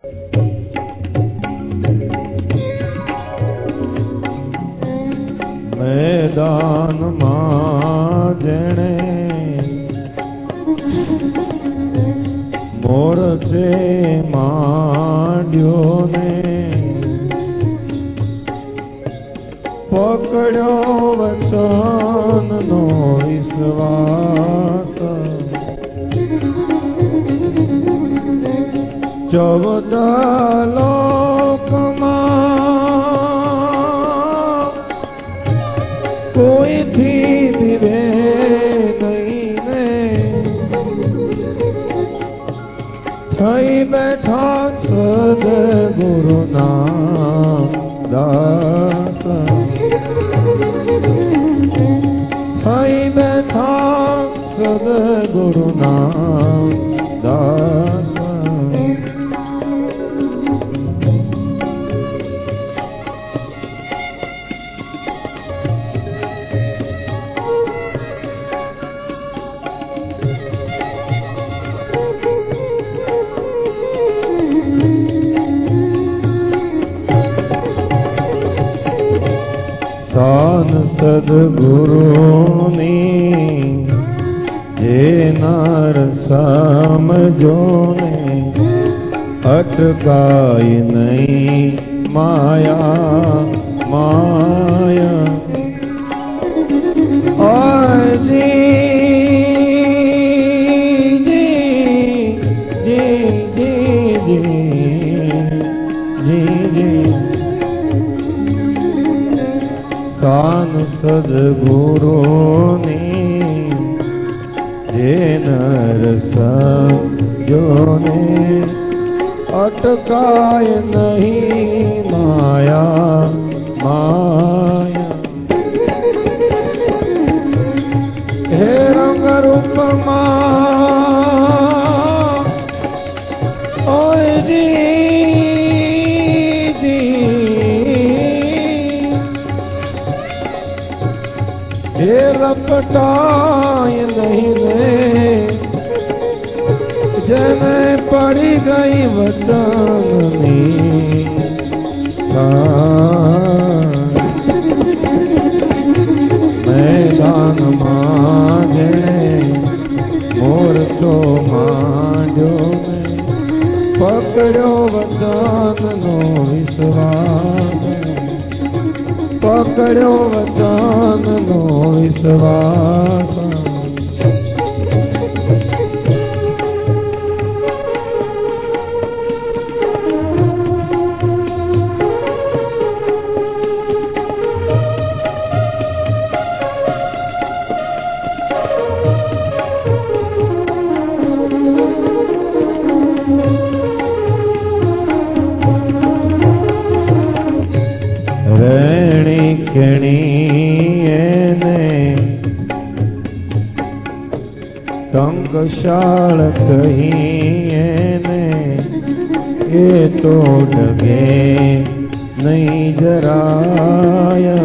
મેદાનમાં જેણે મોરચે માંડ્યો ને પકડ્યો વચનનો વિશ્વાસ 14 લોકમાં કોઈથી વિવે નહીં ને થઈ બેઠા સદગુરુના દાસ થઈ બેઠા સદગુરુના દાસ સદગુરુની જે નર સમજો ને અટકાય નહીં માયા માયા સદગુરુની જે નર સમજોને અટકાય નહીં માયા માયા હે રંગ રૂપમાં ઓયજી લપટાય નહીં રે જેને પડી ગઈ વચનની મેદાનમાં જેણે મોરચો માંડ્યો ને પકડ્યો વચનનો વિશ્વાસ પકડ્યો વચનનો વિશ્વાસ ટંકશાળ કહીએ ને એ તો ડગે નહીં જરાય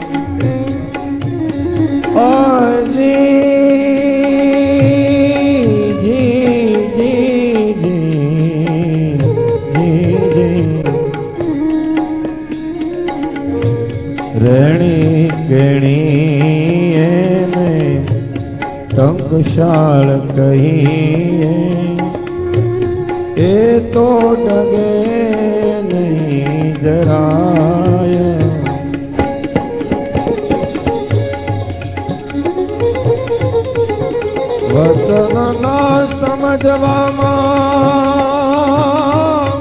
રેણી કેણી એને ટંકશાળ કહીએ એ તો ડગે નહીં જરાય વચન ના સમજવામાં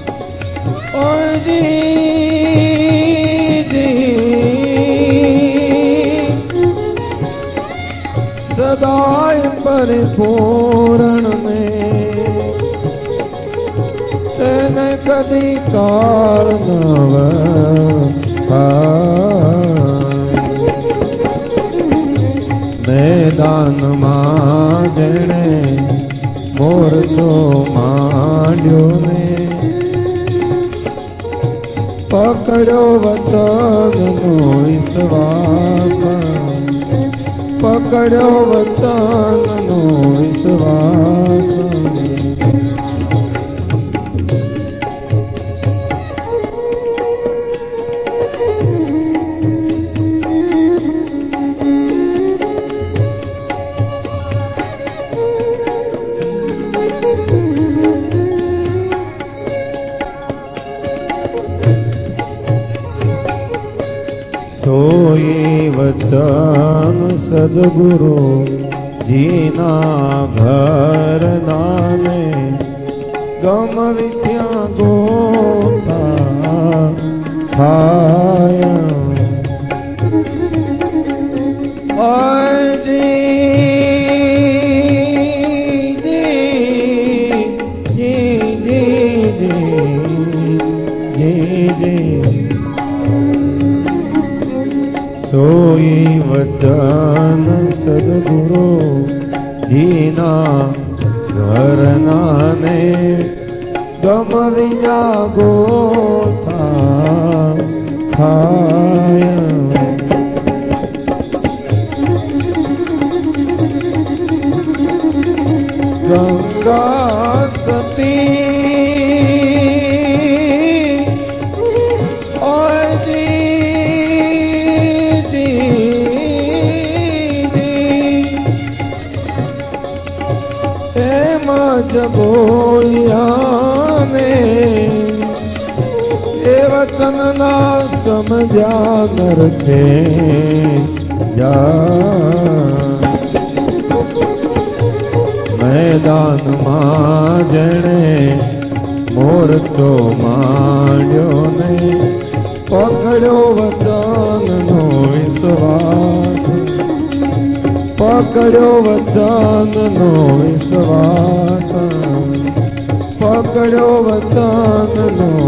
સદાય પરિપૂર્ણ ને તેને કદી કાળ નવ મેદાનમાં જેણે મોરચો માંડ્યો ને પકડ્યો વચનનો વિશ્વાસ પકડ્યો વચનનો વિશ્વાસ સોઈ વચન સદગુરુ જીના ઘર નાને ગમ વિદ્યા ગોથા થાય સોઈ વચન સદગુરુ જીના ઘર નાને ગમ વિના ગોથા થાય ગંગા સતી બોલ્યા ને એ વચન ના સમજ્યા નરખે મેદાનમાં જણે મોરચો માંડ્યો ને પકડ્યો વચન નો વિશ્વાસ પકડ્યો વચન નો વિશ્વાસ પકડ્યો વચન નો